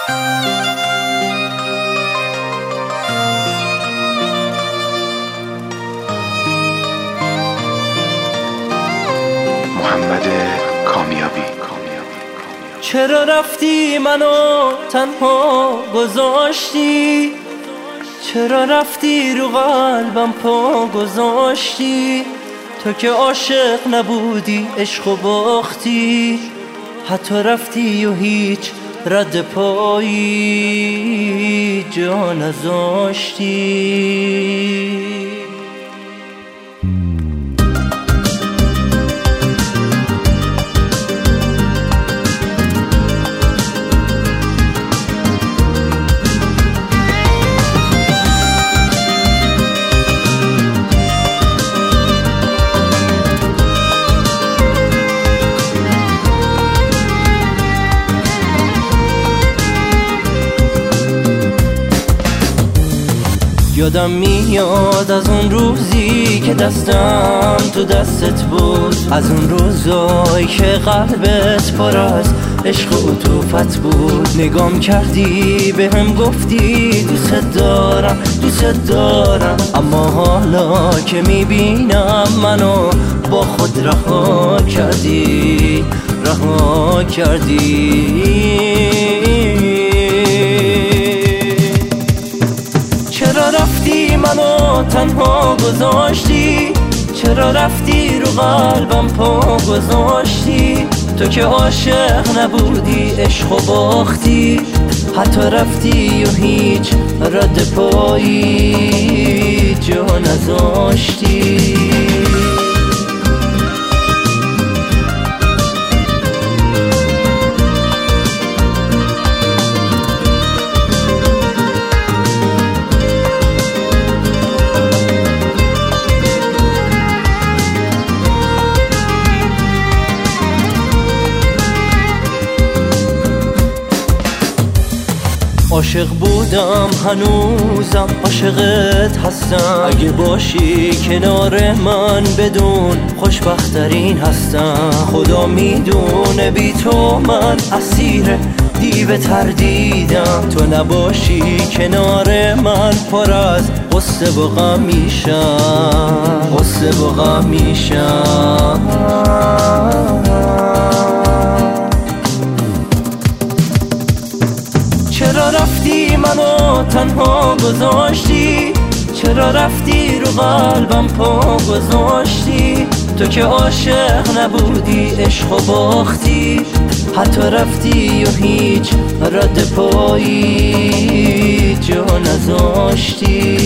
محمد کامیابی. چرا رفتی منو تنها گذاشتی؟ چرا رفتی رو قلبم پا گذاشتی؟ تو که عاشق نبودی عشق و باختی، حتی رفتی و هیچ رد پایی جا نذاشتی. یادم میاد از اون روزی که دستم تو دستت بود، از اون روزایی که قلبت پر از عشق و عطوفت بود. نگام کردی بهم گفتی دوست دارم دوست دارم، اما حالا که میبینم منو با خود رها کردی رها کردی. چرا رفتی منو تنها گذاشتی؟ چرا رفتی رو قلبم پا گذاشتی؟ تو که عاشق نبودی عشق و باختی، حتی رفتی و هیچ رد پایی جا نذاشتی. عاشق بودم هنوزم عاشقت هستم، اگه باشی کنار من بدون خوشبخت‌ترین هستم. خدا میدونه بی تو من اسیر دیو تردیدم، تو نباشی کنار من پر از غصه و غم میشم غصه و غم میشم. چرا رفتی منو تنها گذاشتی؟ چرا رفتی رو قلبم پا گذاشتی؟ تو که عاشق نبودی عشق و باختی، حتی رفتی و هیچ رد پایی جا نذاشتی.